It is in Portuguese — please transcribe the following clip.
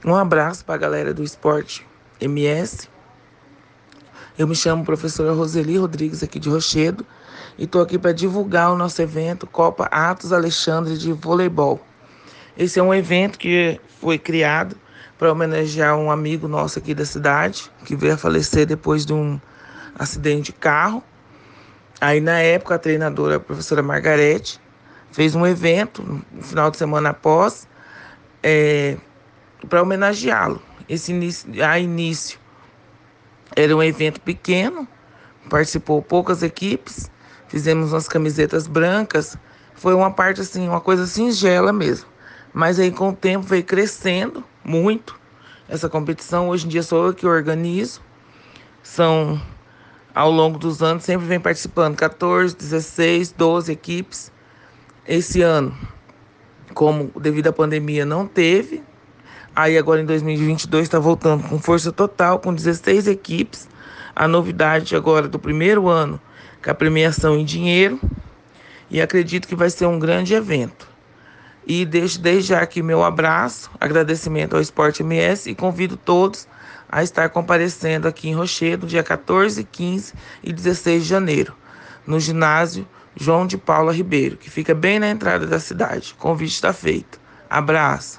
Um abraço para a galera do Esporte MS. Eu me chamo professora Roseli Rodrigues, aqui de Rochedo, e estou aqui para divulgar o nosso evento Copa Atos Alexandre de Voleibol. Esse é um evento que foi criado para homenagear um amigo nosso aqui da cidade, que veio a falecer depois de um acidente de carro. Aí, na época, a treinadora, a professora Margarete, fez um evento no final de semana após, para homenageá-lo. Esse início era um evento pequeno, participou poucas equipes, fizemos umas camisetas brancas, foi uma parte assim, uma coisa singela mesmo. Mas aí com o tempo veio crescendo muito essa competição. Hoje em dia sou eu que organizo. São, ao longo dos anos, sempre vem participando 14, 16, 12 equipes. Esse ano, como devido à pandemia não teve, aí agora em 2022 está voltando com força total, com 16 equipes. A novidade agora do primeiro ano, com a premiação em dinheiro. E acredito que vai ser um grande evento. E deixo desde já aqui meu abraço, agradecimento ao Esporte MS e convido todos a estar comparecendo aqui em Rochedo, dia 14, 15 e 16 de janeiro, no ginásio João de Paula Ribeiro, que fica bem na entrada da cidade. O convite está feito. Abraço.